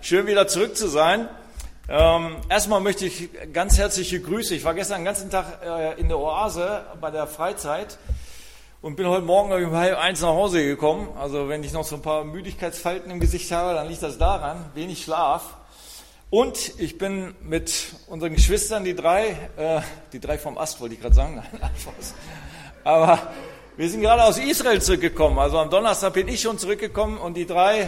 Schön wieder zurück zu sein. Erstmal möchte ich ganz herzliche Grüße. Ich war gestern den ganzen Tag in der Oase bei der Freizeit und bin heute Morgen um 1:30 nach Hause gekommen. Also wenn ich noch so ein paar Müdigkeitsfalten im Gesicht habe, dann liegt das daran, wenig Schlaf. Und ich bin mit unseren Geschwistern, die drei vom Ast, wollte ich gerade sagen. Aber wir sind gerade aus Israel zurückgekommen. Also am Donnerstag bin ich schon zurückgekommen und die drei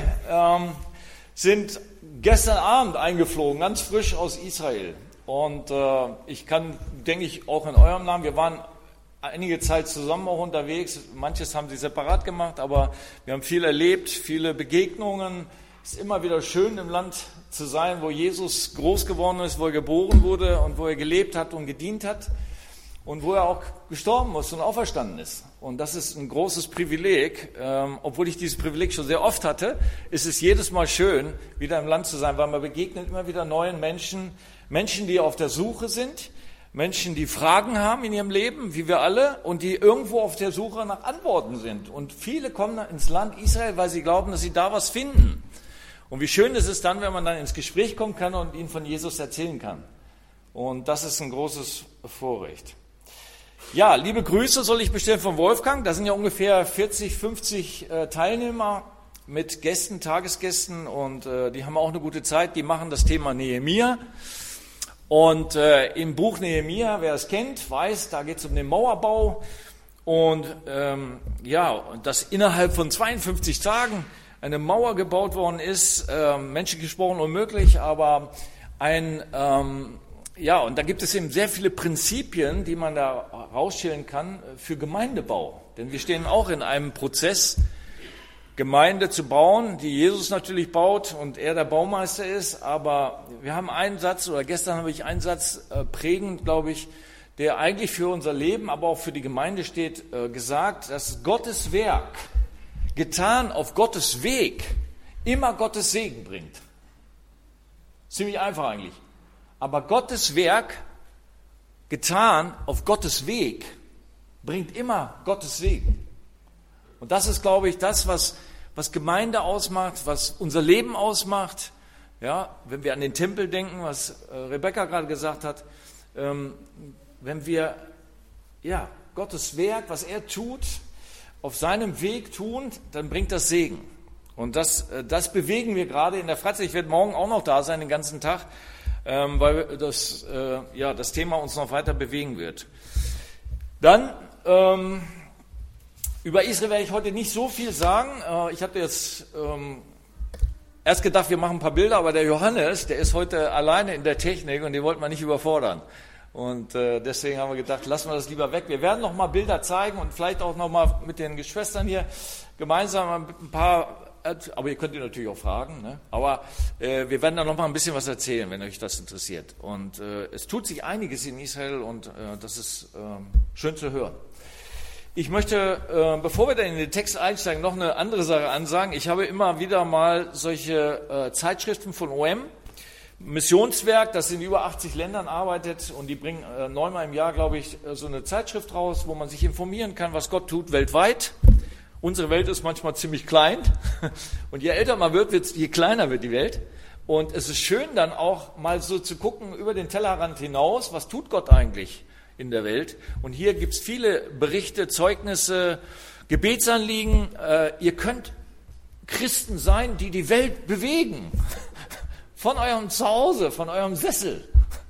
sind gestern Abend eingeflogen, ganz frisch aus Israel. Und ich kann, denke ich, auch in eurem Namen, wir waren einige Zeit zusammen auch unterwegs. Manches haben sie separat gemacht, aber wir haben viel erlebt, viele Begegnungen. Es ist immer wieder schön, im Land zu sein, wo Jesus groß geworden ist, wo er geboren wurde und wo er gelebt hat und gedient hat und wo er auch gestorben ist und auferstanden ist. Und das ist ein großes Privileg. Obwohl ich dieses Privileg schon sehr oft hatte, ist es jedes Mal schön, wieder im Land zu sein, weil man begegnet immer wieder neuen Menschen, Menschen, die auf der Suche sind, Menschen, die Fragen haben in ihrem Leben, wie wir alle, und die irgendwo auf der Suche nach Antworten sind. Und viele kommen ins Land Israel, weil sie glauben, dass sie da was finden. Und wie schön ist es dann, wenn man dann ins Gespräch kommen kann und ihnen von Jesus erzählen kann. Und das ist ein großes Vorrecht. Ja, liebe Grüße soll ich bestellen von Wolfgang. Da sind ja ungefähr 40, 50 Teilnehmer mit Gästen, Tagesgästen. Und die haben auch eine gute Zeit. Die machen das Thema Nehemia. Und im Buch Nehemia, wer es kennt, weiß, da geht es um den Mauerbau. Und dass innerhalb von 52 Tagen eine Mauer gebaut worden ist, menschlich gesprochen unmöglich, aber und da gibt es eben sehr viele Prinzipien, die man da rausstellen kann für Gemeindebau. Denn wir stehen auch in einem Prozess, Gemeinde zu bauen, die Jesus natürlich baut und er der Baumeister ist, aber wir haben einen Satz, oder gestern habe ich einen Satz prägend, glaube ich, der eigentlich für unser Leben, aber auch für die Gemeinde steht, gesagt, dass Gottes Werk, getan auf Gottes Weg, immer Gottes Segen bringt. Ziemlich einfach eigentlich. Aber Gottes Werk, getan auf Gottes Weg, bringt immer Gottes Segen. Und das ist, glaube ich, das, was Gemeinde ausmacht, was unser Leben ausmacht. Ja, wenn wir an den Tempel denken, was Rebecca gerade gesagt hat, wenn wir Gottes Werk, was er tut, auf seinem Weg tun, dann bringt das Segen. Und das bewegen wir gerade in der Freizeit. Ich werde morgen auch noch da sein, den ganzen Tag, weil das Thema uns noch weiter bewegen wird. Dann, über Israel werde ich heute nicht so viel sagen. Ich hatte jetzt erst gedacht, wir machen ein paar Bilder, aber der Johannes, der ist heute alleine in der Technik und den wollten wir nicht überfordern. Und deswegen haben wir gedacht, lassen wir das lieber weg. Wir werden noch mal Bilder zeigen und vielleicht auch noch mal mit den Geschwistern hier gemeinsam ein paar, aber ihr könnt ihr natürlich auch fragen, ne? Aber wir werden da noch mal ein bisschen was erzählen, wenn euch das interessiert. Und es tut sich einiges in Israel und das ist schön zu hören. Ich möchte, bevor wir dann in den Text einsteigen, noch eine andere Sache ansagen. Ich habe immer wieder mal solche Zeitschriften von OM, Missionswerk, das in über 80 Ländern arbeitet und die bringen 9-mal im Jahr, glaube ich, so eine Zeitschrift raus, wo man sich informieren kann, was Gott tut weltweit. Unsere Welt ist manchmal ziemlich klein und je älter man wird, je kleiner wird die Welt. Und es ist schön dann auch mal so zu gucken über den Tellerrand hinaus, was tut Gott eigentlich in der Welt. Und hier gibt es viele Berichte, Zeugnisse, Gebetsanliegen. Ihr könnt Christen sein, die die Welt bewegen. Von eurem Zuhause, von eurem Sessel,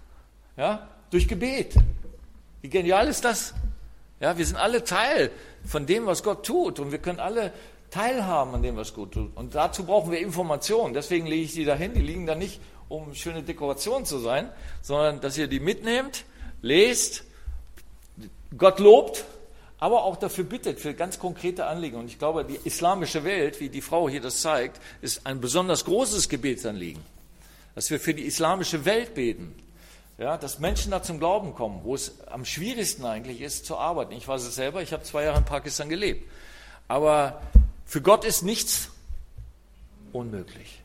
ja, durch Gebet. Wie genial ist das? Ja, wir sind alle Teil von dem, was Gott tut und wir können alle teilhaben an dem, was Gott tut. Und dazu brauchen wir Informationen. Deswegen lege ich die dahin. Die liegen da nicht, um schöne Dekoration zu sein, sondern dass ihr die mitnehmt, lest, Gott lobt, aber auch dafür bittet, für ganz konkrete Anliegen. Und ich glaube, die islamische Welt, wie die Frau hier das zeigt, ist ein besonders großes Gebetsanliegen. Dass wir für die islamische Welt beten, ja, dass Menschen da zum Glauben kommen, wo es am schwierigsten eigentlich ist zu arbeiten. Ich weiß es selber, ich habe 2 Jahre in Pakistan gelebt. Aber für Gott ist nichts unmöglich.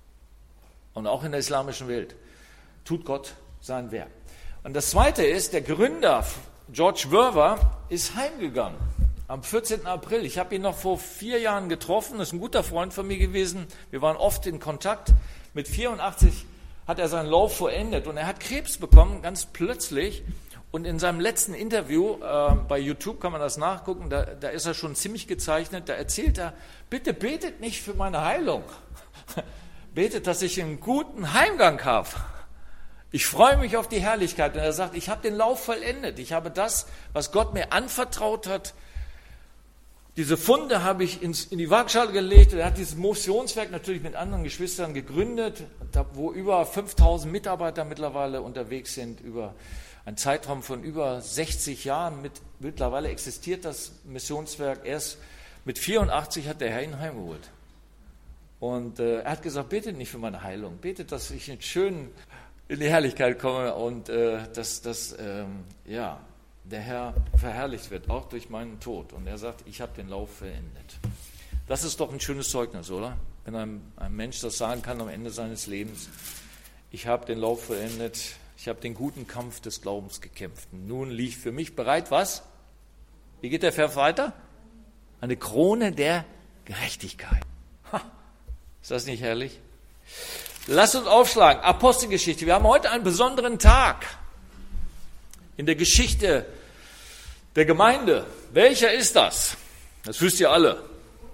Und auch in der islamischen Welt tut Gott sein Werk. Und das Zweite ist, der Gründer, George Verwer, ist heimgegangen. Am 14. April. Ich habe ihn noch vor 4 Jahren getroffen. Das ist ein guter Freund von mir gewesen. Wir waren oft in Kontakt. Mit 84 hat er seinen Lauf vollendet und er hat Krebs bekommen, ganz plötzlich. Und in seinem letzten Interview, bei YouTube kann man das nachgucken, da ist er schon ziemlich gezeichnet, da erzählt er, bitte betet nicht für meine Heilung. Betet, dass ich einen guten Heimgang habe. Ich freue mich auf die Herrlichkeit. Und er sagt, ich habe den Lauf vollendet. Ich habe das, was Gott mir anvertraut hat, diese Funde habe ich in die Waagschale gelegt. Und er hat dieses Missionswerk natürlich mit anderen Geschwistern gegründet, wo über 5000 Mitarbeiter mittlerweile unterwegs sind, über einen Zeitraum von über 60 Jahren. Mittlerweile existiert das Missionswerk. Erst mit 84 hat der Herr ihn heimgeholt. Und er hat gesagt, betet nicht für meine Heilung, betet, dass ich schön in die Herrlichkeit komme und dass der Herr verherrlicht wird, auch durch meinen Tod. Und er sagt, ich habe den Lauf vollendet. Das ist doch ein schönes Zeugnis, oder? Wenn ein Mensch das sagen kann am Ende seines Lebens, ich habe den Lauf vollendet, ich habe den guten Kampf des Glaubens gekämpft. Nun liegt für mich bereit, was? Wie geht der Vers weiter? Eine Krone der Gerechtigkeit. Ist das nicht herrlich? Lasst uns aufschlagen. Apostelgeschichte. Wir haben heute einen besonderen Tag in der Geschichte der Gemeinde. Welcher ist das? Das wisst ihr alle.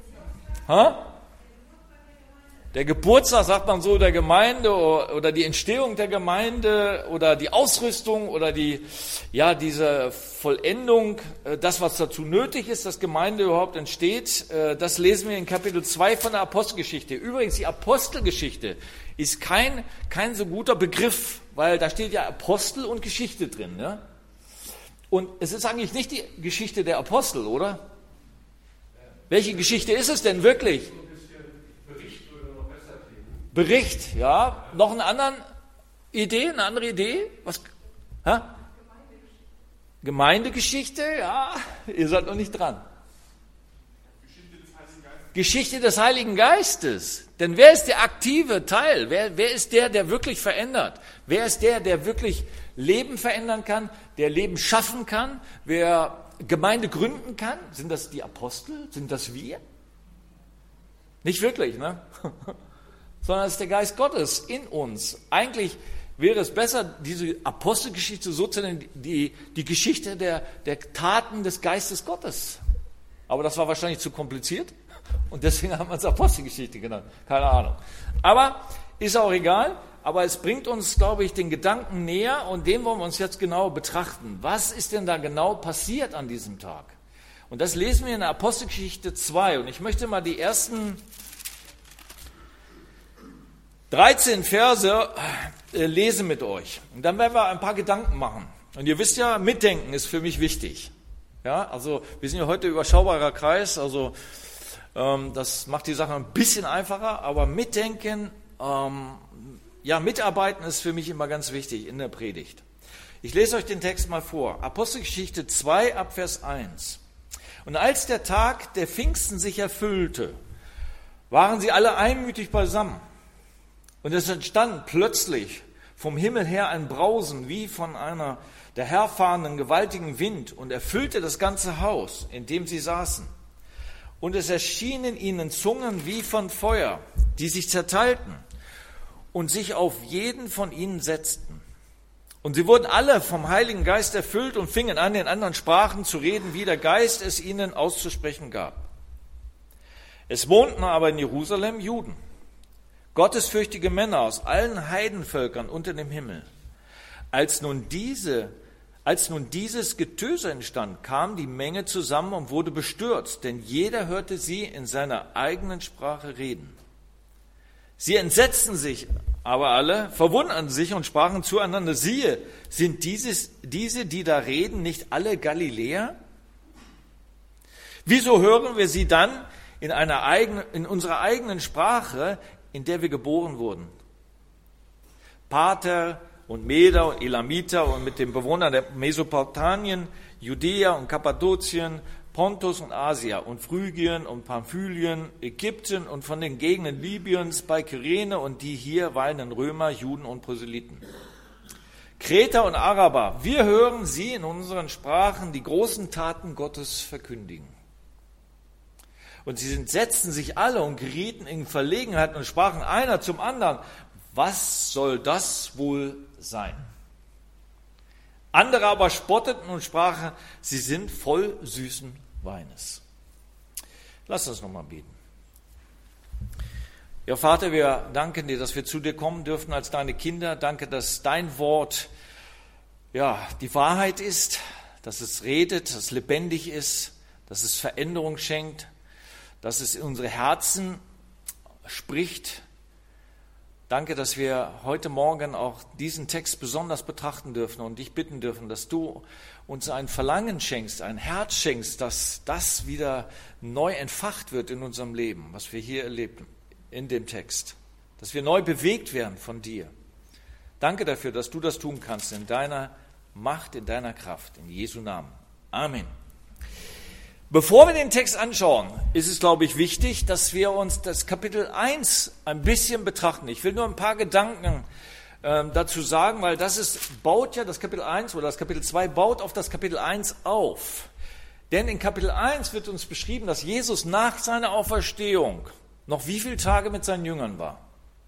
Der Geburtstag, sagt man so, der Gemeinde oder die Entstehung der Gemeinde oder die Ausrüstung oder diese Vollendung, das, was dazu nötig ist, dass Gemeinde überhaupt entsteht, das lesen wir in Kapitel 2 von der Apostelgeschichte. Übrigens, die Apostelgeschichte ist kein so guter Begriff, weil da steht ja Apostel und Geschichte drin. Ne? Und es ist eigentlich nicht die Geschichte der Apostel, oder? Welche Geschichte ist es denn wirklich? Bericht, ja. Noch eine andere Idee? Was? Gemeindegeschichte, ja. Ihr seid noch nicht dran. Geschichte des Heiligen Geistes. Denn wer ist der aktive Teil? Wer ist der wirklich verändert? Wer ist der wirklich Leben verändern kann, der Leben schaffen kann, wer Gemeinde gründen kann? Sind das die Apostel? Sind das wir? Nicht wirklich, ne? Sondern es ist der Geist Gottes in uns. Eigentlich wäre es besser, diese Apostelgeschichte so zu nennen, die Geschichte der Taten des Geistes Gottes. Aber das war wahrscheinlich zu kompliziert und deswegen haben wir es Apostelgeschichte genannt. Keine Ahnung. Aber ist auch egal. Aber es bringt uns, glaube ich, den Gedanken näher und den wollen wir uns jetzt genau betrachten. Was ist denn da genau passiert an diesem Tag? Und das lesen wir in der Apostelgeschichte 2. Und ich möchte mal die ersten 13 Verse lesen mit euch. Und dann werden wir ein paar Gedanken machen. Und ihr wisst ja, Mitdenken ist für mich wichtig. Ja, also wir sind ja heute überschaubarer Kreis, also das macht die Sache ein bisschen einfacher, aber Mitdenken, mitarbeiten ist für mich immer ganz wichtig in der Predigt. Ich lese euch den Text mal vor. Apostelgeschichte 2 ab Vers 1. Und als der Tag der Pfingsten sich erfüllte, waren sie alle einmütig beisammen. Und es entstand plötzlich vom Himmel her ein Brausen wie von einer daherfahrenden gewaltigen Wind und erfüllte das ganze Haus, in dem sie saßen. Und es erschienen ihnen Zungen wie von Feuer, die sich zerteilten und sich auf jeden von ihnen setzten. Und sie wurden alle vom Heiligen Geist erfüllt und fingen an, in anderen Sprachen zu reden, wie der Geist es ihnen auszusprechen gab. Es wohnten aber in Jerusalem Juden, gottesfürchtige Männer aus allen Heidenvölkern unter dem Himmel. Als nun dieses Getöse entstand, kam die Menge zusammen und wurde bestürzt, denn jeder hörte sie in seiner eigenen Sprache reden. Sie entsetzten sich aber alle, verwunderten sich und sprachen zueinander, siehe, sind diese, die da reden, nicht alle Galiläer? Wieso hören wir sie dann in unserer eigenen Sprache, in der wir geboren wurden? Parther und Meder und Elamiter und mit den Bewohnern der Mesopotamien, Judäa und Kappadokien, Pontus und Asia und Phrygien und Pamphylien, Ägypten und von den Gegenden Libyens bei Kyrene und die hier weilenden Römer, Juden und Proselyten. Kreter und Araber, wir hören sie in unseren Sprachen die großen Taten Gottes verkündigen. Und sie setzten sich alle und gerieten in Verlegenheit und sprachen einer zum anderen, was soll das wohl sein? Andere aber spotteten und sprachen, sie sind voll süßen Weines. Lass uns nochmal beten. Ja, Vater, wir danken dir, dass wir zu dir kommen dürfen als deine Kinder. Danke, dass dein Wort die Wahrheit ist, dass es redet, dass es lebendig ist, dass es Veränderung schenkt, dass es in unsere Herzen spricht. Danke, dass wir heute Morgen auch diesen Text besonders betrachten dürfen und dich bitten dürfen, dass du uns ein Verlangen schenkst, ein Herz schenkst, dass das wieder neu entfacht wird in unserem Leben, was wir hier erleben in dem Text, dass wir neu bewegt werden von dir. Danke dafür, dass du das tun kannst in deiner Macht, in deiner Kraft, in Jesu Namen. Amen. Bevor wir den Text anschauen, ist es, glaube ich, wichtig, dass wir uns das Kapitel 1 ein bisschen betrachten. Ich will nur ein paar Gedanken dazu sagen, weil das Kapitel 1 oder das Kapitel 2 baut auf das Kapitel 1 auf. Denn in Kapitel 1 wird uns beschrieben, dass Jesus nach seiner Auferstehung noch wie viele Tage mit seinen Jüngern war.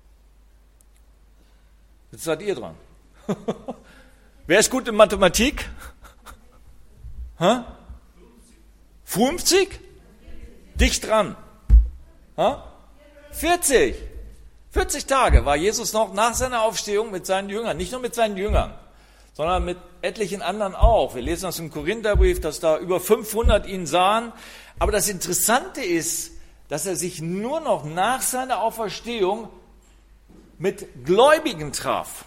Jetzt seid ihr dran. Wer ist gut in Mathematik? 50? Dicht dran. 40. 40 Tage war Jesus noch nach seiner Aufstehung mit seinen Jüngern. Nicht nur mit seinen Jüngern, sondern mit etlichen anderen auch. Wir lesen das im Korintherbrief, dass da über 500 ihn sahen. Aber das Interessante ist, dass er sich nur noch nach seiner Auferstehung mit Gläubigen traf.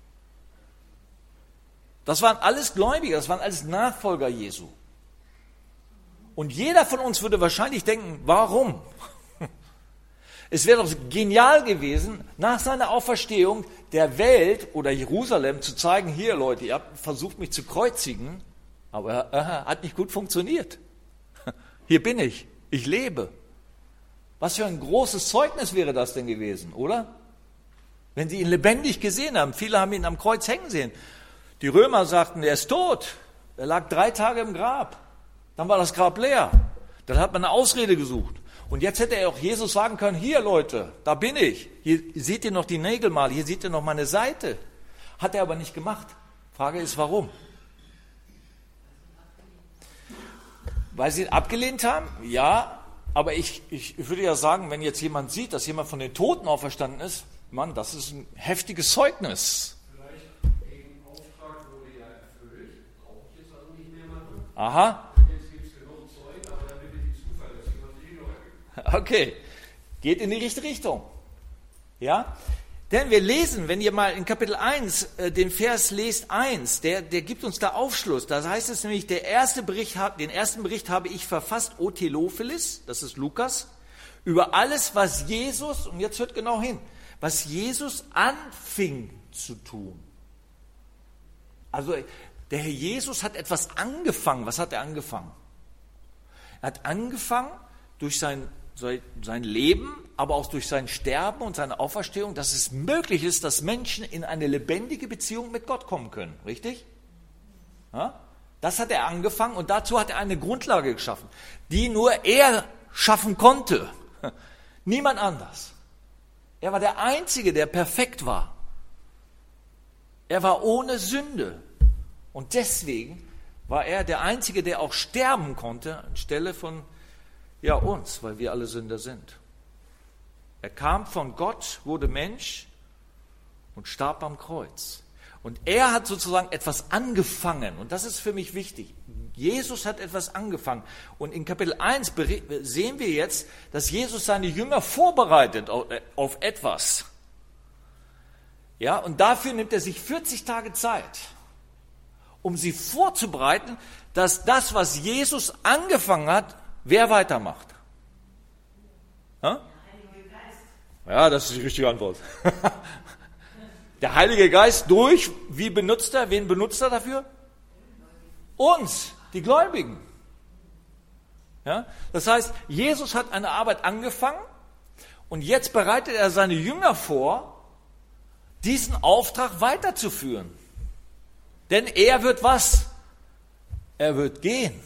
Das waren alles Gläubige, das waren alles Nachfolger Jesu. Und jeder von uns würde wahrscheinlich denken, warum? Es wäre doch genial gewesen, nach seiner Auferstehung der Welt oder Jerusalem zu zeigen, hier Leute, ihr habt versucht mich zu kreuzigen, aber hat nicht gut funktioniert. Hier bin ich lebe. Was für ein großes Zeugnis wäre das denn gewesen, oder? Wenn sie ihn lebendig gesehen haben, viele haben ihn am Kreuz hängen sehen. Die Römer sagten, er ist tot, er lag 3 Tage im Grab. Dann war das Grab leer. Dann hat man eine Ausrede gesucht. Und jetzt hätte er auch Jesus sagen können, hier Leute, da bin ich. Hier seht ihr noch die Nägel mal, hier seht ihr noch meine Seite. Hat er aber nicht gemacht. Frage ist, warum? Weil sie ihn abgelehnt haben? Ja, aber ich würde ja sagen, wenn jetzt jemand sieht, dass jemand von den Toten auferstanden ist, Mann, das ist ein heftiges Zeugnis. Vielleicht wegen Auftrag wurde ja erfüllt, brauche ich jetzt also nicht mehr machen. Aha. Okay, geht in die richtige Richtung. Ja? Denn wir lesen, wenn ihr mal in Kapitel 1 den Vers lest, 1, der gibt uns da Aufschluss. Da heißt es nämlich, den ersten Bericht habe ich verfasst, O Theophilos, das ist Lukas, über alles, was Jesus, und jetzt hört genau hin, was Jesus anfing zu tun. Also der Herr Jesus hat etwas angefangen. Was hat er angefangen? Er hat angefangen durch sein Leben, aber auch durch sein Sterben und seine Auferstehung, dass es möglich ist, dass Menschen in eine lebendige Beziehung mit Gott kommen können. Richtig? Ja? Das hat er angefangen und dazu hat er eine Grundlage geschaffen, die nur er schaffen konnte. Niemand anders. Er war der Einzige, der perfekt war. Er war ohne Sünde. Und deswegen war er der Einzige, der auch sterben konnte, anstelle von uns, weil wir alle Sünder sind. Er kam von Gott, wurde Mensch und starb am Kreuz. Und er hat sozusagen etwas angefangen. Und das ist für mich wichtig. Jesus hat etwas angefangen. Und in Kapitel 1 sehen wir jetzt, dass Jesus seine Jünger vorbereitet auf etwas. Ja, und dafür nimmt er sich 40 Tage Zeit, um sie vorzubereiten, dass das, was Jesus angefangen hat, wer weitermacht? Ja? Ja, das ist die richtige Antwort. Der Heilige Geist wen benutzt er dafür? Uns, die Gläubigen. Ja? Das heißt, Jesus hat eine Arbeit angefangen und jetzt bereitet er seine Jünger vor, diesen Auftrag weiterzuführen. Denn er wird was? Er wird gehen.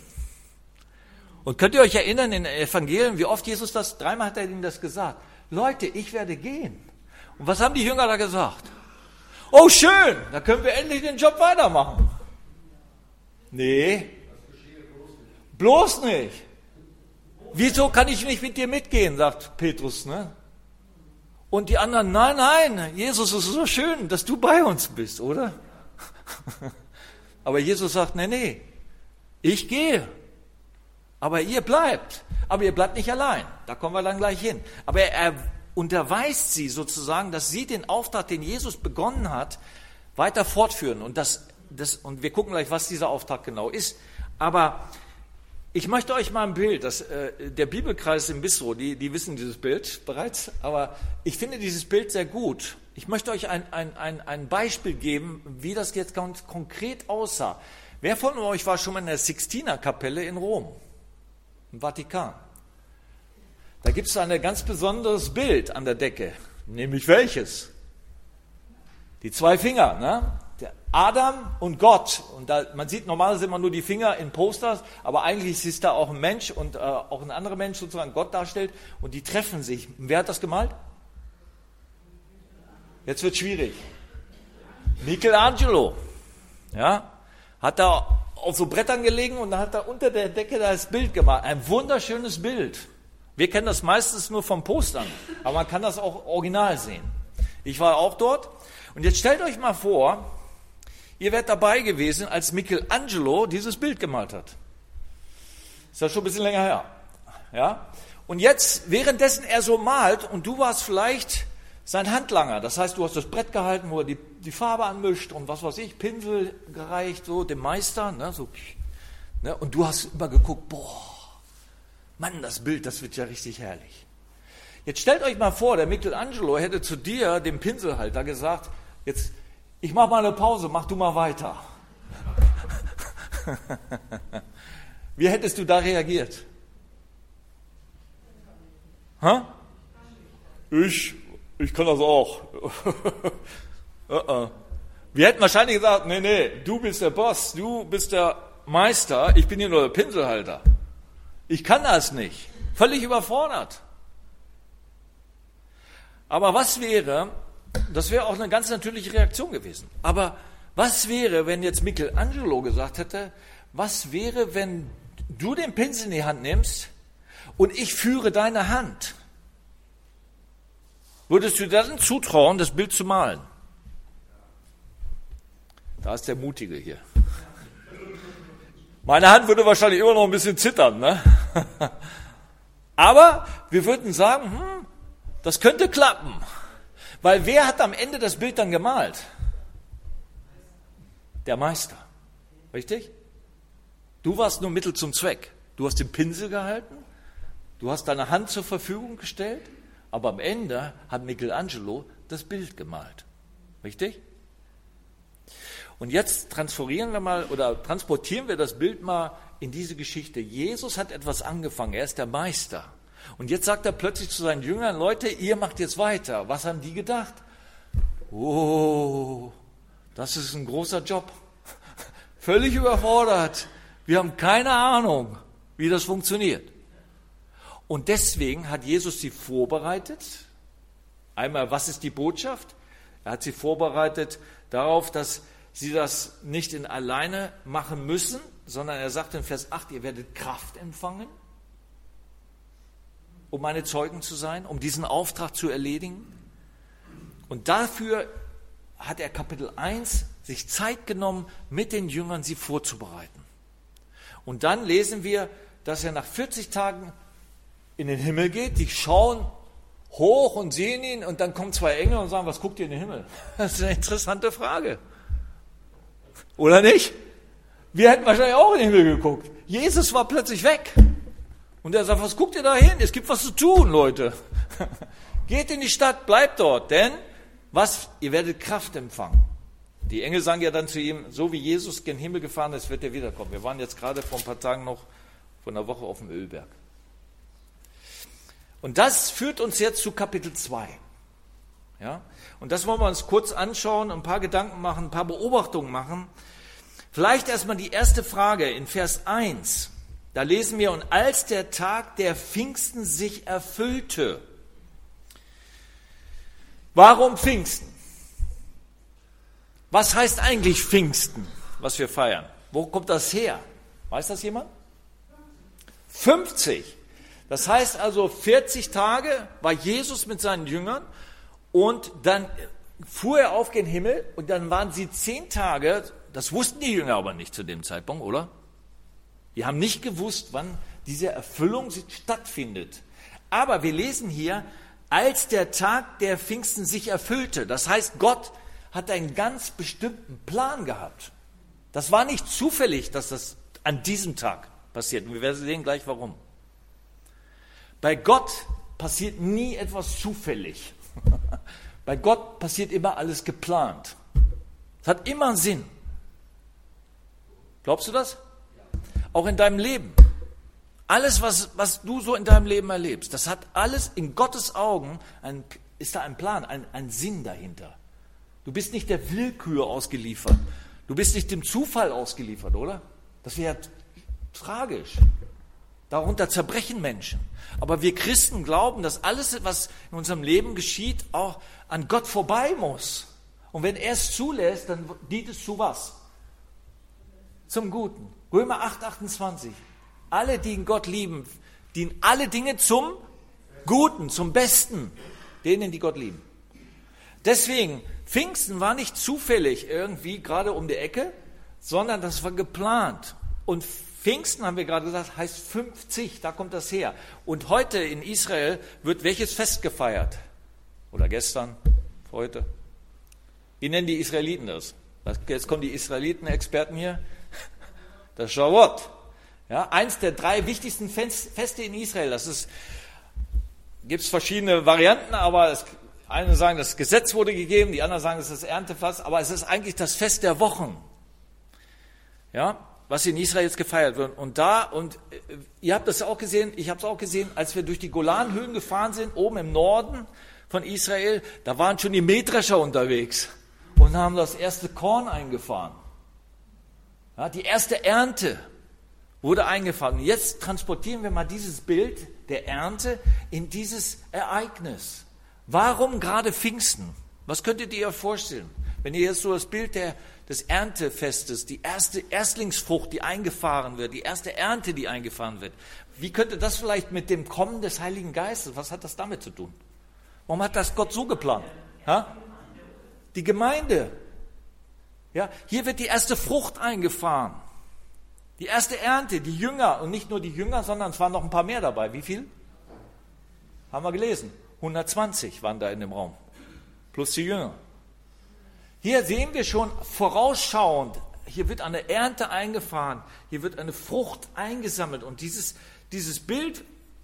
Und könnt ihr euch erinnern in den Evangelien, wie oft Jesus das, 3-mal hat er ihnen das gesagt. Leute, ich werde gehen. Und was haben die Jünger da gesagt? Oh schön, da können wir endlich den Job weitermachen. Nee, bloß nicht. Wieso kann ich nicht mit dir mitgehen, sagt Petrus, ne? Und die anderen, nein, Jesus, es ist so schön, dass du bei uns bist, oder? Aber Jesus sagt, nee, ich gehe, aber ihr bleibt. Aber ihr bleibt nicht allein, da kommen wir dann gleich hin. Aber er unterweist sie sozusagen, dass sie den Auftrag, den Jesus begonnen hat, weiter fortführen. Und und wir gucken gleich, was dieser Auftrag genau ist. Aber ich möchte euch mal ein Bild, der Bibelkreis im Bistro, die wissen dieses Bild bereits, aber ich finde dieses Bild sehr gut. Ich möchte euch ein Beispiel geben, wie das jetzt ganz konkret aussah. Wer von euch war schon mal in der Sixtinerkapelle in Rom, im Vatikan? Da gibt es ein ganz besonderes Bild an der Decke, nämlich welches? Die 2 Finger, ne? Der Adam und Gott. Und man sieht normalerweise immer nur die Finger in Posters, aber eigentlich ist da auch ein Mensch und auch ein anderer Mensch sozusagen Gott darstellt und die treffen sich. Wer hat das gemalt? Jetzt wird schwierig. Michelangelo, ja, hat da auf so Brettern gelegen und hat da unter der Decke das Bild gemalt. Ein wunderschönes Bild. Wir kennen das meistens nur vom Postern, aber man kann das auch original sehen. Ich war auch dort und jetzt stellt euch mal vor, ihr wärt dabei gewesen, als Michelangelo dieses Bild gemalt hat. Ist ja schon ein bisschen länger her. Ja? Und jetzt, währenddessen er so malt und du warst vielleicht sein Handlanger, das heißt, du hast das Brett gehalten, wo er die Farbe anmischt und was weiß ich, Pinsel gereicht, so dem Meister, ne, so, ne, und du hast immer geguckt, boah, Mann, das Bild, das wird ja richtig herrlich. Jetzt stellt euch mal vor, der Michelangelo hätte zu dir, dem Pinselhalter, gesagt, jetzt, ich mache mal eine Pause, mach du mal weiter. Wie hättest du da reagiert? Ha? Ich kann das auch. Wir hätten wahrscheinlich gesagt, nee, du bist der Boss, du bist der Meister, ich bin hier nur der Pinselhalter. Ich kann das nicht. Völlig überfordert. Aber was wäre, das wäre auch eine ganz natürliche Reaktion gewesen, aber was wäre, wenn jetzt Michelangelo gesagt hätte, was wäre, wenn du den Pinsel in die Hand nimmst und ich führe deine Hand? Würdest du dir dann zutrauen, das Bild zu malen? Da ist der Mutige hier. Meine Hand würde wahrscheinlich immer noch ein bisschen zittern, ne? Aber wir würden sagen, das könnte klappen. Weil wer hat am Ende das Bild dann gemalt? Der Meister. Richtig? Du warst nur Mittel zum Zweck. Du hast den Pinsel gehalten, du hast deine Hand zur Verfügung gestellt, aber am Ende hat Michelangelo das Bild gemalt. Richtig? Und jetzt transportieren wir das Bild mal in diese Geschichte. Jesus hat etwas angefangen, er ist der Meister. Und jetzt sagt er plötzlich zu seinen Jüngern, Leute, ihr macht jetzt weiter. Was haben die gedacht? Oh, das ist ein großer Job. Völlig überfordert. Wir haben keine Ahnung, wie das funktioniert. Und deswegen hat Jesus sie vorbereitet. Einmal, was ist die Botschaft? Er hat sie vorbereitet darauf, dass sie das nicht in alleine machen müssen, sondern er sagt in Vers 8, ihr werdet Kraft empfangen, um meine Zeugen zu sein, um diesen Auftrag zu erledigen. Und dafür hat er Kapitel 1 sich Zeit genommen, mit den Jüngern sie vorzubereiten. Und dann lesen wir, dass er nach 40 Tagen in den Himmel geht, die schauen hoch und sehen ihn und dann kommen 2 Engel und sagen, was guckt ihr in den Himmel? Das ist eine interessante Frage. Oder nicht? Wir hätten wahrscheinlich auch in den Himmel geguckt. Jesus war plötzlich weg. Und er sagt, was guckt ihr da hin? Es gibt was zu tun, Leute. Geht in die Stadt, bleibt dort, denn ihr werdet Kraft empfangen. Die Engel sagen ja dann zu ihm, so wie Jesus in den Himmel gefahren ist, wird er wiederkommen. Wir waren jetzt gerade vor ein paar Tagen noch vor einer Woche auf dem Ölberg. Und das führt uns jetzt zu Kapitel 2. Ja? Und das wollen wir uns kurz anschauen, ein paar Gedanken machen, ein paar Beobachtungen machen. Vielleicht erstmal die erste Frage in Vers 1. Da lesen wir, und als der Tag der Pfingsten sich erfüllte. Warum Pfingsten? Was heißt eigentlich Pfingsten, was wir feiern? Wo kommt das her? Weiß das jemand? 50. Das heißt also 40 Tage war Jesus mit seinen Jüngern und dann fuhr er auf den Himmel und dann waren sie 10 Tage, das wussten die Jünger aber nicht zu dem Zeitpunkt, oder? Die haben nicht gewusst, wann diese Erfüllung stattfindet. Aber wir lesen hier, als der Tag der Pfingsten sich erfüllte. Das heißt, Gott hat einen ganz bestimmten Plan gehabt. Das war nicht zufällig, dass das an diesem Tag passiert. Und wir werden sehen gleich, warum. Bei Gott passiert nie etwas zufällig. Bei Gott passiert immer alles geplant. Es hat immer einen Sinn. Glaubst du das? Auch in deinem Leben. Alles, was du so in deinem Leben erlebst, das hat alles in Gottes Augen, ist da ein Plan, ein Sinn dahinter. Du bist nicht der Willkür ausgeliefert. Du bist nicht dem Zufall ausgeliefert, oder? Das wäre tragisch. Darunter zerbrechen Menschen. Aber wir Christen glauben, dass alles, was in unserem Leben geschieht, auch an Gott vorbei muss. Und wenn er es zulässt, dann dient es zu was? Zum Guten. Römer 8, 28. Alle, die in Gott lieben, dienen alle Dinge zum Guten, zum Besten, denen, die Gott lieben. Deswegen, Pfingsten war nicht zufällig irgendwie gerade um die Ecke, sondern das war geplant. Und Pfingsten, haben wir gerade gesagt, heißt 50, da kommt das her. Und heute in Israel wird welches Fest gefeiert? Oder gestern, heute? Wie nennen die Israeliten das? Jetzt kommen die Israeliten-Experten hier. Das Shavuot. Ja, eins der 3 wichtigsten Feste in Israel. Gibt es verschiedene Varianten, aber eine sagen, das Gesetz wurde gegeben, die anderen sagen, es ist das Erntefest, aber es ist eigentlich das Fest der Wochen. Ja, was in Israel jetzt gefeiert wird. Und ihr habt das auch gesehen, ich habe es auch gesehen, als wir durch die Golanhöhen gefahren sind, oben im Norden von Israel, da waren schon die Mähdrescher unterwegs und haben das erste Korn eingefahren. Ja, die erste Ernte wurde eingefahren. Und jetzt transportieren wir mal dieses Bild der Ernte in dieses Ereignis. Warum gerade Pfingsten? Was könntet ihr euch vorstellen? Wenn ihr jetzt so das Bild des Erntefestes, die erste Erstlingsfrucht, die eingefahren wird, die erste Ernte, die eingefahren wird. Wie könnte das vielleicht mit dem Kommen des Heiligen Geistes, was hat das damit zu tun? Warum hat das Gott so geplant? Ha? Die Gemeinde. Ja, hier wird die erste Frucht eingefahren. Die erste Ernte, die Jünger, und nicht nur die Jünger, sondern es waren noch ein paar mehr dabei. Wie viel? Haben wir gelesen. 120 waren da in dem Raum. Plus die Jünger. Hier sehen wir schon vorausschauend, hier wird eine Ernte eingefahren, hier wird eine Frucht eingesammelt. Und dieses Bild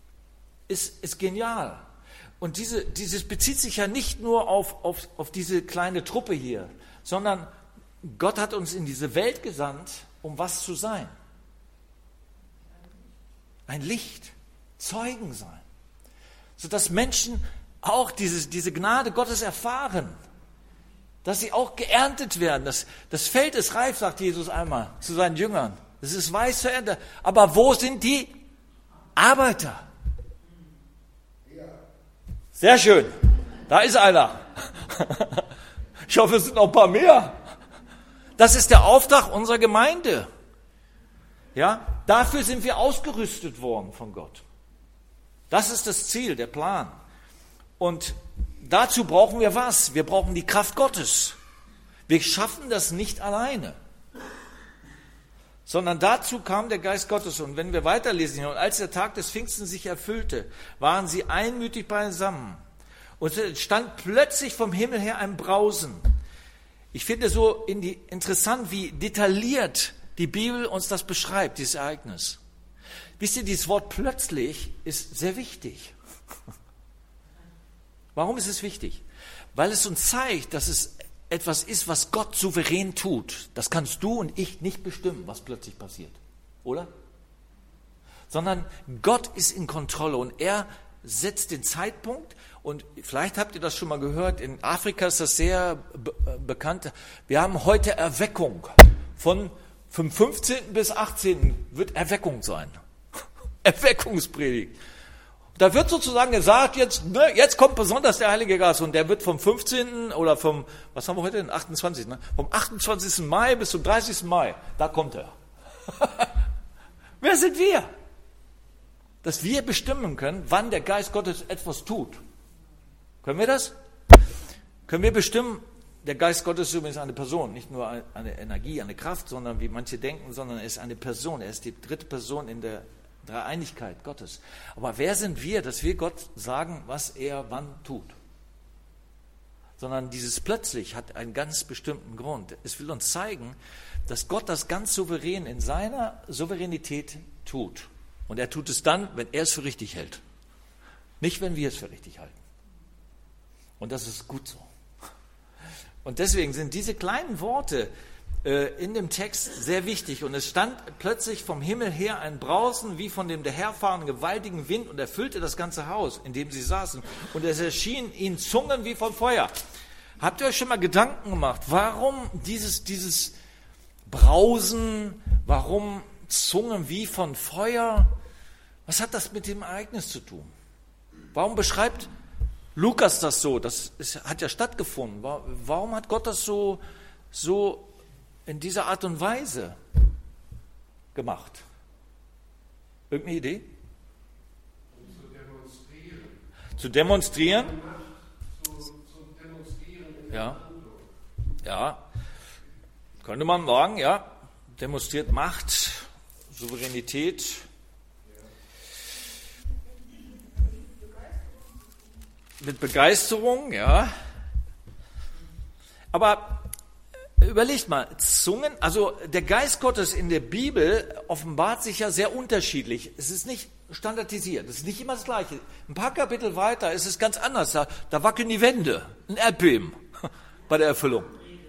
ist genial. Und dieses bezieht sich ja nicht nur auf diese kleine Truppe hier, sondern Gott hat uns in diese Welt gesandt, um was zu sein? Ein Licht, Zeugen sein. Sodass Menschen auch diese Gnade Gottes erfahren. Dass sie auch geerntet werden. Das Feld ist reif, sagt Jesus einmal zu seinen Jüngern. Es ist weiß zur Ernte. Aber wo sind die Arbeiter? Sehr schön. Da ist einer. Ich hoffe, es sind noch ein paar mehr. Das ist der Auftrag unserer Gemeinde. Ja, dafür sind wir ausgerüstet worden von Gott. Das ist das Ziel, der Plan. Und dazu brauchen wir was? Wir brauchen die Kraft Gottes. Wir schaffen das nicht alleine. Sondern dazu kam der Geist Gottes. Und wenn wir weiterlesen, und als der Tag des Pfingsten sich erfüllte, waren sie einmütig beisammen. Und es stand plötzlich vom Himmel her ein Brausen. Ich finde so interessant, wie detailliert die Bibel uns das beschreibt, dieses Ereignis. Wisst ihr, dieses Wort plötzlich ist sehr wichtig. Warum ist es wichtig? Weil es uns zeigt, dass es etwas ist, was Gott souverän tut. Das kannst du und ich nicht bestimmen, was plötzlich passiert. Oder? Sondern Gott ist in Kontrolle und er setzt den Zeitpunkt. Und vielleicht habt ihr das schon mal gehört, in Afrika ist das sehr bekannt. Wir haben heute Erweckung. Vom 15. bis 18. wird Erweckung sein. Erweckungspredigt. Da wird sozusagen gesagt, jetzt kommt besonders der Heilige Geist und der wird vom 15. oder was haben wir heute, den 28. Ne? Vom 28. Mai bis zum 30. Mai, da kommt er. Wer sind wir? Dass wir bestimmen können, wann der Geist Gottes etwas tut. Können wir das? Können wir bestimmen, der Geist Gottes ist übrigens eine Person, nicht nur eine Energie, eine Kraft, sondern wie manche denken, sondern er ist eine Person, er ist die dritte Person in der Dreieinigkeit Gottes. Aber wer sind wir, dass wir Gott sagen, was er wann tut? Sondern dieses plötzlich hat einen ganz bestimmten Grund. Es will uns zeigen, dass Gott das ganz souverän in seiner Souveränität tut. Und er tut es dann, wenn er es für richtig hält. Nicht, wenn wir es für richtig halten. Und das ist gut so. Und deswegen sind diese kleinen Worte in dem Text sehr wichtig. Und es stand plötzlich vom Himmel her ein Brausen wie von dem daherfahrenden gewaltigen Wind und erfüllte das ganze Haus, in dem sie saßen. Und es erschienen ihnen Zungen wie von Feuer. Habt ihr euch schon mal Gedanken gemacht, warum dieses Brausen, warum Zungen wie von Feuer? Was hat das mit dem Ereignis zu tun? Warum beschreibt Lukas das so? Hat ja stattgefunden. Warum hat Gott das so in dieser Art und Weise gemacht? Irgendeine Idee? Zu demonstrieren? Zu demonstrieren in Ja. der Handlung. Ja. Könnte man sagen, ja. Demonstriert Macht, Souveränität. Mit Begeisterung, ja. Aber überlegt mal, Zungen, also der Geist Gottes in der Bibel offenbart sich ja sehr unterschiedlich. Es ist nicht standardisiert, es ist nicht immer das Gleiche. Ein paar Kapitel weiter ist es ganz anders. Da wackeln die Wände, ein Erdbeben bei der Erfüllung.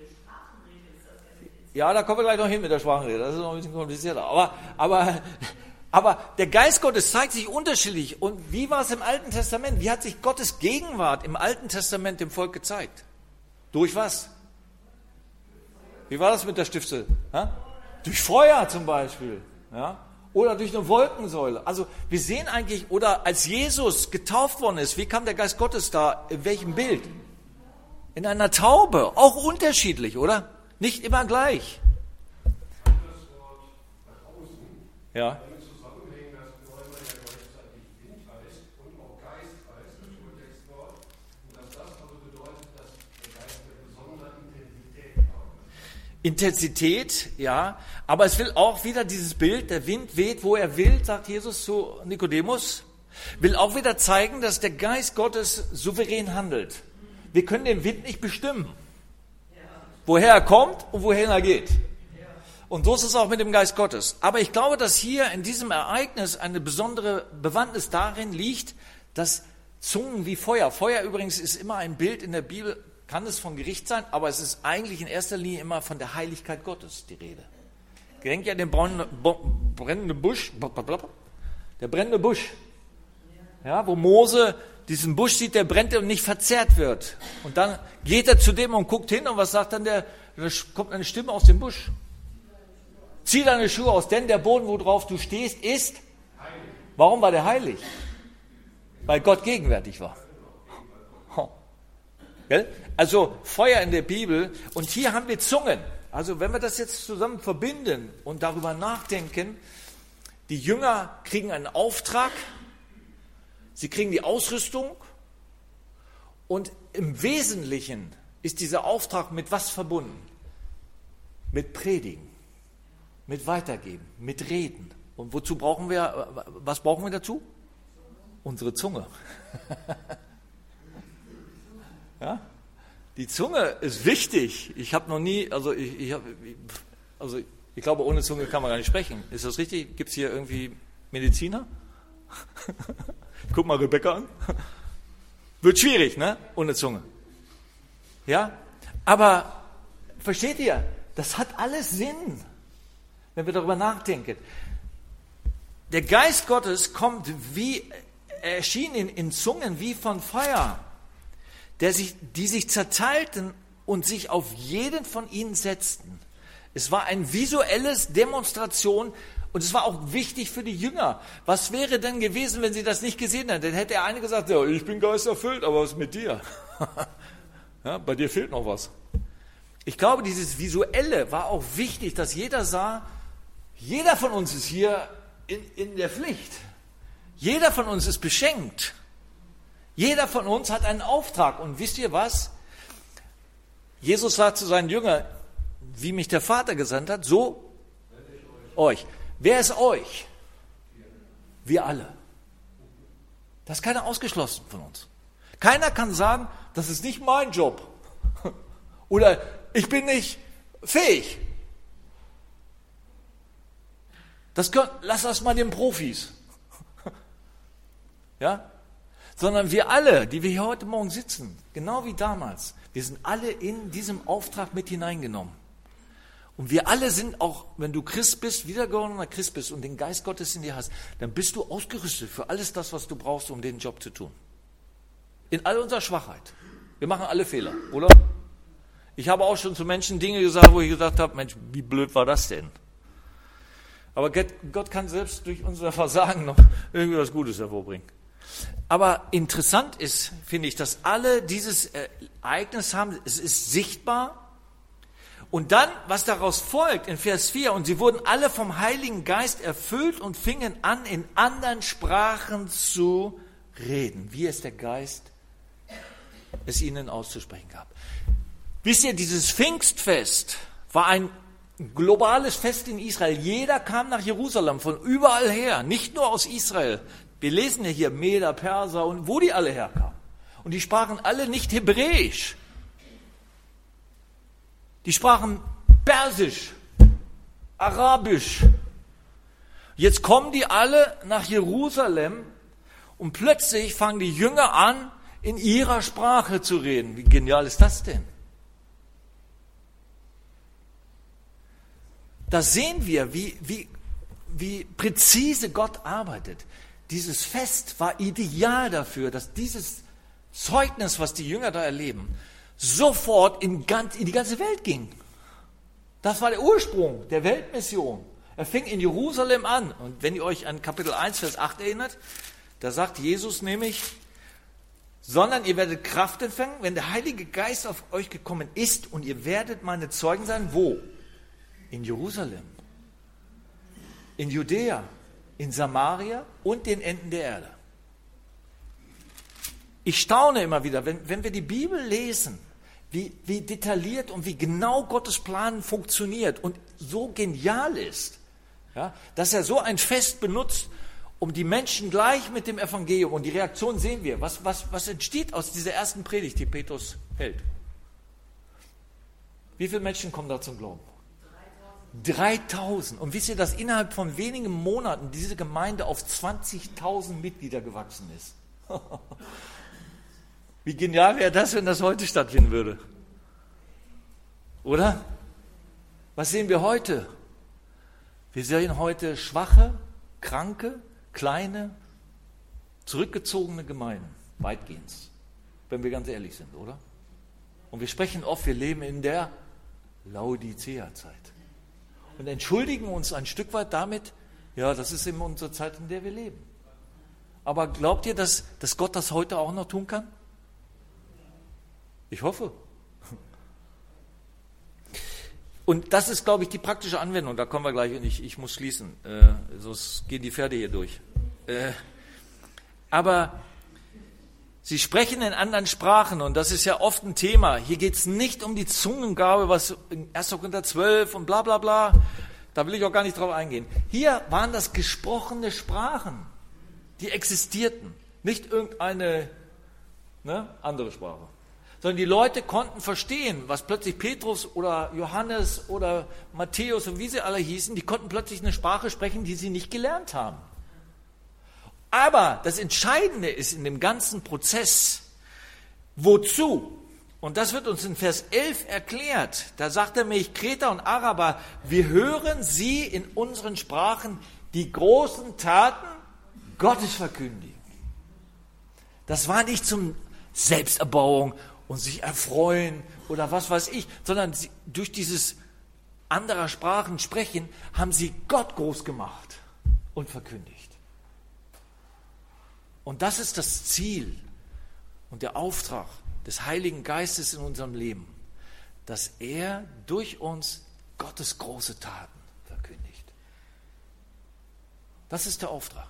Ja, da kommen wir gleich noch hin mit der Sprachenrede, das ist noch ein bisschen komplizierter. Aber der Geist Gottes zeigt sich unterschiedlich. Und wie war es im Alten Testament? Wie hat sich Gottes Gegenwart im Alten Testament dem Volk gezeigt? Durch was? Wie war das mit der Stifte? Ja? Durch Feuer zum Beispiel. Ja? Oder durch eine Wolkensäule. Also wir sehen eigentlich, oder als Jesus getauft worden ist, wie kam der Geist Gottes da? In welchem Bild? In einer Taube. Auch unterschiedlich, oder? Nicht immer gleich. Das Wort nach außen, Ja. damit zusammenhängen, dass Neumann ja gleichzeitig Wind heißt und auch Geist heißt, das Urtextwort. Und dass das also bedeutet, dass der Geist eine besondere Intensität hat. Intensität, ja, aber es will auch wieder dieses Bild, der Wind weht, wo er will, sagt Jesus zu Nikodemus, will auch wieder zeigen, dass der Geist Gottes souverän handelt. Wir können den Wind nicht bestimmen, woher er kommt und wohin er geht. Und so ist es auch mit dem Geist Gottes. Aber ich glaube, dass hier in diesem Ereignis eine besondere Bewandtnis darin liegt, dass Zungen wie Feuer, Feuer übrigens ist immer ein Bild in der Bibel, kann es von Gericht sein, aber es ist eigentlich in erster Linie immer von der Heiligkeit Gottes die Rede. Denkt ja an den brennenden Busch, der brennende Busch, ja, wo Mose diesen Busch sieht, der brennt und nicht verzehrt wird. Und dann geht er zu dem und guckt hin und was sagt dann da kommt eine Stimme aus dem Busch. Zieh deine Schuhe aus, denn der Boden, worauf du stehst, ist heilig. Warum war der heilig? Weil Gott gegenwärtig war. Also Feuer in der Bibel und hier haben wir Zungen. Also wenn wir das jetzt zusammen verbinden und darüber nachdenken, die Jünger kriegen einen Auftrag, sie kriegen die Ausrüstung und im Wesentlichen ist dieser Auftrag mit was verbunden? Mit Predigen, mit Weitergeben, mit Reden. Und was brauchen wir dazu? Unsere Zunge. Ja? Die Zunge ist wichtig. Ich habe noch nie, ich glaube, ohne Zunge kann man gar nicht sprechen. Ist das richtig? Gibt es hier irgendwie Mediziner? Guck mal Rebecca an. Wird schwierig, ne? Ohne Zunge. Ja? Aber versteht ihr? Das hat alles Sinn, wenn wir darüber nachdenken. Der Geist Gottes kommt er erschien in Zungen wie von Feuer, die sich zerteilten und sich auf jeden von ihnen setzten. Es war eine visuelle Demonstration Und es war auch wichtig für die Jünger. Was wäre denn gewesen, wenn sie das nicht gesehen hätten? Dann hätte der eine gesagt, ja, ich bin geisterfüllt, aber was ist mit dir? Ja, bei dir fehlt noch was. Ich glaube, dieses Visuelle war auch wichtig, dass jeder sah, jeder von uns ist hier in der Pflicht. Jeder von uns ist beschenkt. Jeder von uns hat einen Auftrag. Und wisst ihr was? Jesus sagt zu seinen Jüngern, wie mich der Vater gesandt hat, so euch. Wer ist euch? Wir alle. Da ist keiner ausgeschlossen von uns. Keiner kann sagen, das ist nicht mein Job. Oder ich bin nicht fähig. Lass das mal den Profis. Ja? Sondern wir alle, die wir hier heute Morgen sitzen, genau wie damals, wir sind alle in diesem Auftrag mit hineingenommen. Und wir alle sind auch, wenn du Christ bist, wiedergeborener Christ bist und den Geist Gottes in dir hast, dann bist du ausgerüstet für alles das, was du brauchst, um den Job zu tun. In all unserer Schwachheit. Wir machen alle Fehler, oder? Ich habe auch schon zu Menschen Dinge gesagt, wo ich gesagt habe, Mensch, wie blöd war das denn? Aber Gott kann selbst durch unser Versagen noch irgendwie was Gutes hervorbringen. Aber interessant ist, finde ich, dass alle dieses Ereignis haben, es ist sichtbar. Und dann, was daraus folgt, in Vers 4, und sie wurden alle vom Heiligen Geist erfüllt und fingen an, in anderen Sprachen zu reden, wie es der Geist es ihnen auszusprechen gab. Wisst ihr, dieses Pfingstfest war ein globales Fest in Israel. Jeder kam nach Jerusalem von überall her, nicht nur aus Israel. Wir lesen ja hier Meder, Perser und wo die alle herkamen. Und die sprachen alle nicht Hebräisch. Die sprachen Persisch, Arabisch. Jetzt kommen die alle nach Jerusalem und plötzlich fangen die Jünger an, in ihrer Sprache zu reden. Wie genial ist das denn? Da sehen wir, wie präzise Gott arbeitet. Dieses Fest war ideal dafür, dass dieses Zeugnis, was die Jünger da erleben, sofort in die ganze Welt ging. Das war der Ursprung der Weltmission. Er fing in Jerusalem an. Und wenn ihr euch an Kapitel 1, Vers 8 erinnert, da sagt Jesus nämlich, sondern ihr werdet Kraft empfangen, wenn der Heilige Geist auf euch gekommen ist und ihr werdet meine Zeugen sein. Wo? In Jerusalem, in Judäa, in Samaria und den Enden der Erde. Ich staune immer wieder, wenn wir die Bibel lesen, wie detailliert und wie genau Gottes Plan funktioniert und so genial ist, ja, dass er so ein Fest benutzt, um die Menschen gleich mit dem Evangelium, und die Reaktion sehen wir, was entsteht aus dieser ersten Predigt, die Petrus hält. Wie viele Menschen kommen da zum Glauben? 3000. Und wisst ihr, dass innerhalb von wenigen Monaten diese Gemeinde auf 20.000 Mitglieder gewachsen ist? Wie genial wäre das, wenn das heute stattfinden würde? Oder? Was sehen wir heute? Wir sehen heute schwache, kranke, kleine, zurückgezogene Gemeinden, weitgehend, wenn wir ganz ehrlich sind, oder? Und wir sprechen oft, wir leben in der Laodicea-Zeit. Und entschuldigen uns ein Stück weit damit, ja, das ist eben unsere Zeit, in der wir leben. Aber glaubt ihr, dass Gott das heute auch noch tun kann? Ich hoffe. Und das ist, glaube ich, die praktische Anwendung. Da kommen wir gleich, und ich muss schließen, sonst gehen die Pferde hier durch. Aber sie sprechen in anderen Sprachen, und das ist ja oft ein Thema. Hier geht es nicht um die Zungengabe, was in 1. Korinther 12 und bla bla bla, da will ich auch gar nicht drauf eingehen. Hier waren das gesprochene Sprachen, die existierten, nicht irgendeine andere Sprache. Sondern die Leute konnten verstehen, was plötzlich Petrus oder Johannes oder Matthäus und wie sie alle hießen, die konnten plötzlich eine Sprache sprechen, die sie nicht gelernt haben. Aber das Entscheidende ist in dem ganzen Prozess, wozu? Und das wird uns in Vers 11 erklärt. Da sagt er nämlich, Kreter und Araber, wir hören sie in unseren Sprachen die großen Taten Gottes verkündigen. Das war nicht zum Selbsterbauung und sich erfreuen oder was weiß ich, sondern durch dieses anderer Sprachen sprechen, haben sie Gott groß gemacht und verkündigt. Und das ist das Ziel und der Auftrag des Heiligen Geistes in unserem Leben, dass er durch uns Gottes große Taten verkündigt. Das ist der Auftrag.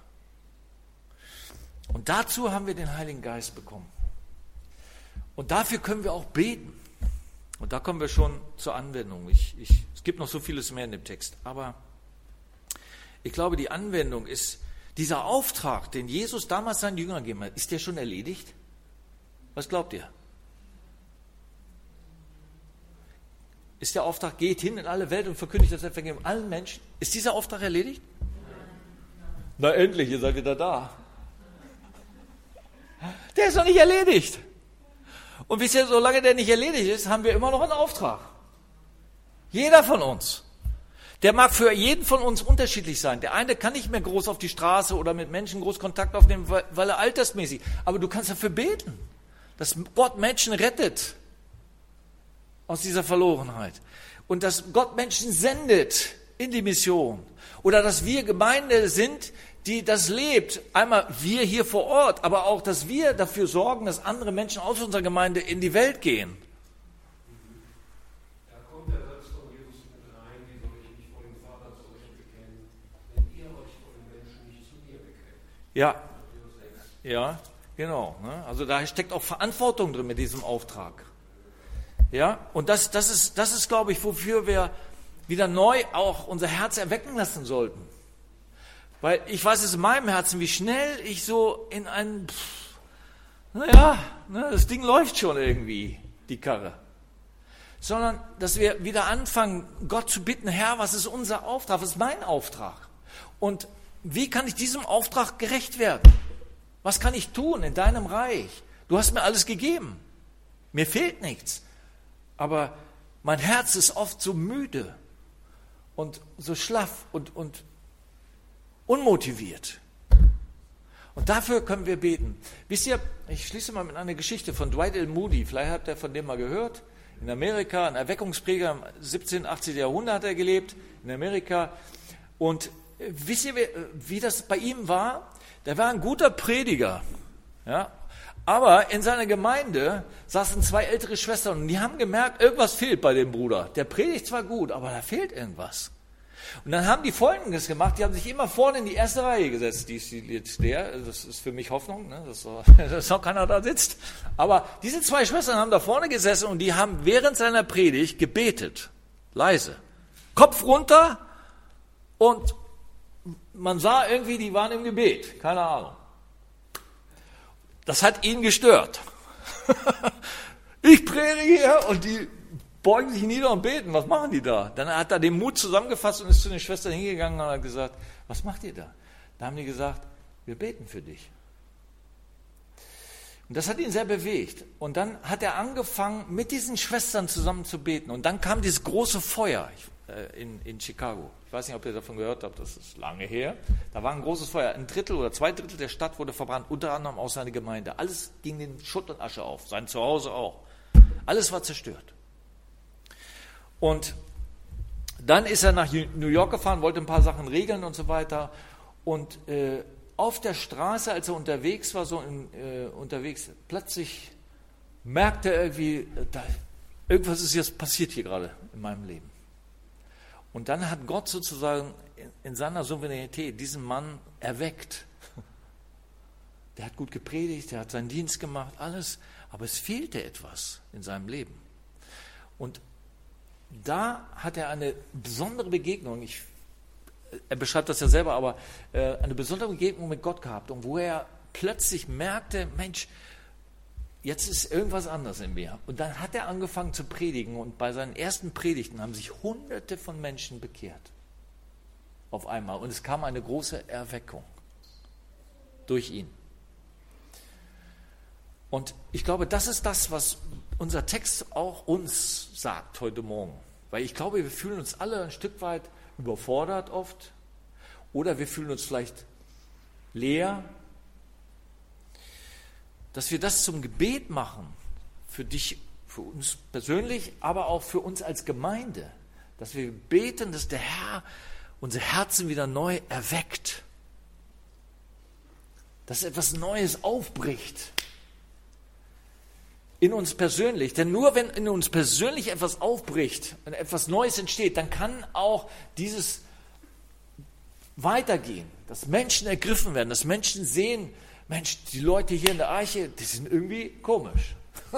Und dazu haben wir den Heiligen Geist bekommen. Und dafür können wir auch beten. Und da kommen wir schon zur Anwendung. Es gibt noch so vieles mehr in dem Text. Aber ich glaube, die Anwendung ist, dieser Auftrag, den Jesus damals seinen Jüngern gegeben hat, ist der schon erledigt? Was glaubt ihr? Ist der Auftrag, geht hin in alle Welt und verkündigt das Evangelium allen Menschen? Ist dieser Auftrag erledigt? Na endlich, ihr seid wieder da. Der ist noch nicht erledigt. Und wisst ihr, solange der nicht erledigt ist, haben wir immer noch einen Auftrag. Jeder von uns. Der mag für jeden von uns unterschiedlich sein. Der eine kann nicht mehr groß auf die Straße oder mit Menschen groß Kontakt aufnehmen, weil er altersmäßig. Aber du kannst dafür beten, dass Gott Menschen rettet aus dieser Verlorenheit. Und dass Gott Menschen sendet in die Mission. Oder dass wir Gemeinde sind, die das lebt. Einmal wir hier vor Ort, aber auch, dass wir dafür sorgen, dass andere Menschen aus unserer Gemeinde in die Welt gehen. Da kommt der Satz von Jesus mit rein, wie soll ich mich vor dem Vater zu euch bekennen, wenn ihr euch vor den Menschen nicht zu mir bekennt. Ja, genau. Also da steckt auch Verantwortung drin mit diesem Auftrag. Ja, und das ist, glaube ich, wofür wir wieder neu auch unser Herz erwecken lassen sollten. Weil ich weiß es in meinem Herzen, wie schnell ich so in das Ding läuft schon irgendwie, die Karre. Sondern, dass wir wieder anfangen, Gott zu bitten, Herr, was ist unser Auftrag, was ist mein Auftrag? Und wie kann ich diesem Auftrag gerecht werden? Was kann ich tun in deinem Reich? Du hast mir alles gegeben. Mir fehlt nichts. Aber mein Herz ist oft so müde und so schlaff und unmotiviert. Und dafür können wir beten. Wisst ihr, ich schließe mal mit einer Geschichte von Dwight L. Moody. Vielleicht habt ihr von dem mal gehört. In Amerika, ein Erweckungspräger im 17., 18. Jahrhundert hat er gelebt, in Amerika. Und wisst ihr, wie das bei ihm war? Der war ein guter Prediger. Ja? Aber in seiner Gemeinde saßen zwei ältere Schwestern und die haben gemerkt, irgendwas fehlt bei dem Bruder. Der predigt zwar gut, aber da fehlt irgendwas. Und dann haben die Folgendes gemacht, die haben sich immer vorne in die erste Reihe gesetzt. Die ist jetzt der, das ist für mich Hoffnung, ne? dass noch keiner da sitzt. Aber diese zwei Schwestern haben da vorne gesessen und die haben während seiner Predigt gebetet. Leise. Kopf runter und man sah irgendwie, die waren im Gebet. Keine Ahnung. Das hat ihn gestört. Ich predige hier und die beugen sich nieder und beten. Was machen die da? Dann hat er den Mut zusammengefasst und ist zu den Schwestern hingegangen und hat gesagt, was macht ihr da? Da haben die gesagt, wir beten für dich. Und das hat ihn sehr bewegt. Und dann hat er angefangen, mit diesen Schwestern zusammen zu beten. Und dann kam dieses große Feuer in Chicago. Ich weiß nicht, ob ihr davon gehört habt, das ist lange her. Da war ein großes Feuer. 1/3 oder 2/3 der Stadt wurde verbrannt, unter anderem auch seine Gemeinde. Alles ging in Schutt und Asche auf, sein Zuhause auch. Alles war zerstört. Und dann ist er nach New York gefahren, wollte ein paar Sachen regeln und so weiter. Und auf der Straße, als er unterwegs war, plötzlich merkte er irgendwie, irgendwas ist jetzt passiert hier gerade in meinem Leben. Und dann hat Gott sozusagen in seiner Souveränität diesen Mann erweckt. Der hat gut gepredigt, der hat seinen Dienst gemacht, alles, aber es fehlte etwas in seinem Leben. Und da hat er eine besondere Begegnung, er beschreibt das ja selber, aber eine besondere Begegnung mit Gott gehabt, und wo er plötzlich merkte, Mensch, jetzt ist irgendwas anders in mir. Und dann hat er angefangen zu predigen, und bei seinen ersten Predigten haben sich Hunderte von Menschen bekehrt. Auf einmal. Und es kam eine große Erweckung durch ihn. Und ich glaube, das ist das, was unser Text auch uns sagt heute Morgen. Weil ich glaube, wir fühlen uns alle ein Stück weit überfordert oft. Oder wir fühlen uns vielleicht leer. Dass wir das zum Gebet machen, für dich, für uns persönlich, aber auch für uns als Gemeinde, Dass wir beten, dass der Herr unsere Herzen wieder neu erweckt. Dass etwas Neues aufbricht. In uns persönlich. Denn nur wenn in uns persönlich etwas aufbricht, wenn etwas Neues entsteht, dann kann auch dieses weitergehen. Dass Menschen ergriffen werden, dass Menschen sehen, Mensch, die Leute hier in der Arche, die sind irgendwie komisch.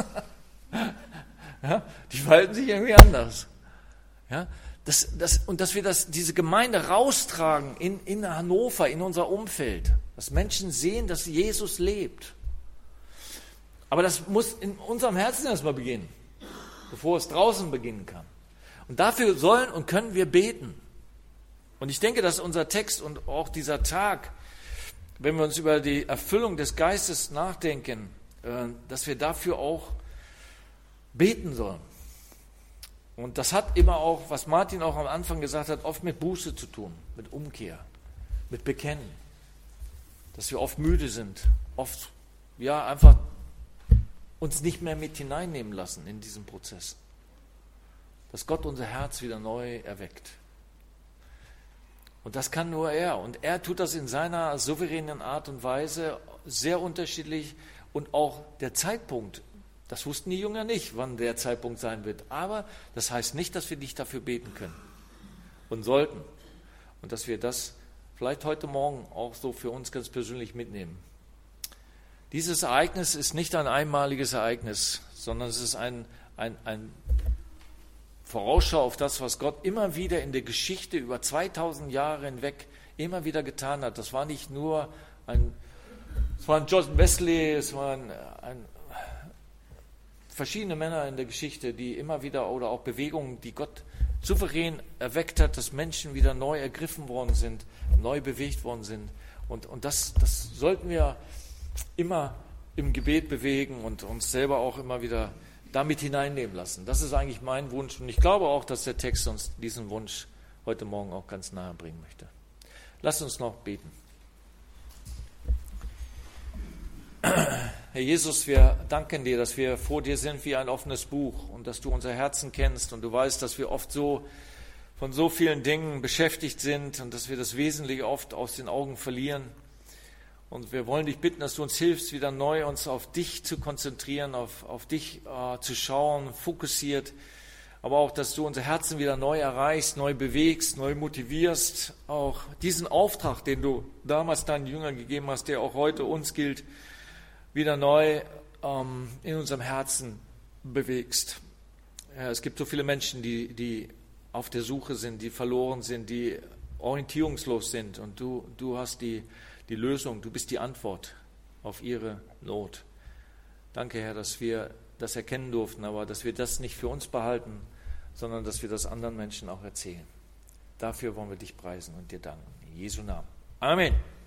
Ja, die verhalten sich irgendwie anders. Ja, und dass wir diese Gemeinde raustragen in Hannover, in unser Umfeld. Dass Menschen sehen, dass Jesus lebt. Aber das muss in unserem Herzen erstmal beginnen, bevor es draußen beginnen kann. Und dafür sollen und können wir beten. Und ich denke, dass unser Text und auch dieser Tag, wenn wir uns über die Erfüllung des Geistes nachdenken, dass wir dafür auch beten sollen. Und das hat immer auch, was Martin auch am Anfang gesagt hat, oft mit Buße zu tun, mit Umkehr, mit Bekennen. Dass wir oft müde sind, oft einfach uns nicht mehr mit hineinnehmen lassen in diesen Prozess. Dass Gott unser Herz wieder neu erweckt. Und das kann nur er. Und er tut das in seiner souveränen Art und Weise, sehr unterschiedlich. Und auch der Zeitpunkt, das wussten die Jünger nicht, wann der Zeitpunkt sein wird. Aber das heißt nicht, dass wir nicht dafür beten können und sollten. Und dass wir das vielleicht heute Morgen auch so für uns ganz persönlich mitnehmen. Dieses Ereignis ist nicht ein einmaliges Ereignis, sondern es ist ein Vorausschau auf das, was Gott immer wieder in der Geschichte über 2000 Jahre hinweg immer wieder getan hat. Das war nicht nur es waren John Wesley, es waren verschiedene Männer in der Geschichte, die immer wieder, oder auch Bewegungen, die Gott souverän erweckt hat, dass Menschen wieder neu ergriffen worden sind, neu bewegt worden sind. Und das sollten wir immer im Gebet bewegen und uns selber auch immer wieder damit hineinnehmen lassen. Das ist eigentlich mein Wunsch und ich glaube auch, dass der Text uns diesen Wunsch heute Morgen auch ganz nahe bringen möchte. Lasst uns noch beten. Herr Jesus, wir danken dir, dass wir vor dir sind wie ein offenes Buch und dass du unser Herzen kennst und du weißt, dass wir oft von so vielen Dingen beschäftigt sind und dass wir das Wesentliche oft aus den Augen verlieren. Und wir wollen dich bitten, dass du uns hilfst, wieder neu uns auf dich zu konzentrieren, auf dich zu schauen, fokussiert, aber auch, dass du unser Herzen wieder neu erreichst, neu bewegst, neu motivierst, auch diesen Auftrag, den du damals deinen Jüngern gegeben hast, der auch heute uns gilt, wieder neu in unserem Herzen bewegst. Ja, es gibt so viele Menschen, die auf der Suche sind, die verloren sind, die orientierungslos sind und du hast die Lösung, du bist die Antwort auf ihre Not. Danke, Herr, dass wir das erkennen durften, aber dass wir das nicht für uns behalten, sondern dass wir das anderen Menschen auch erzählen. Dafür wollen wir dich preisen und dir danken. In Jesu Namen. Amen.